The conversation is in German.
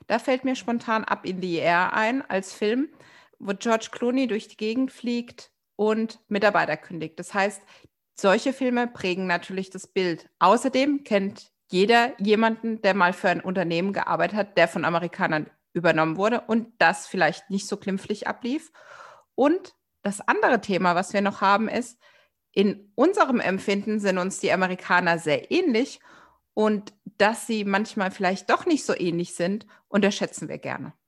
Da fällt mir spontan Up in the Air ein als Film, wo George Clooney durch die Gegend fliegt und Mitarbeiter kündigt. Das heißt, solche Filme prägen natürlich das Bild. Außerdem kennt jeder jemanden, der mal für ein Unternehmen gearbeitet hat, der von Amerikanern übernommen wurde und das vielleicht nicht so glimpflich ablief. Und das andere Thema, was wir noch haben, ist, in unserem Empfinden sind uns die Amerikaner sehr ähnlich und dass sie manchmal vielleicht doch nicht so ähnlich sind, unterschätzen wir gerne.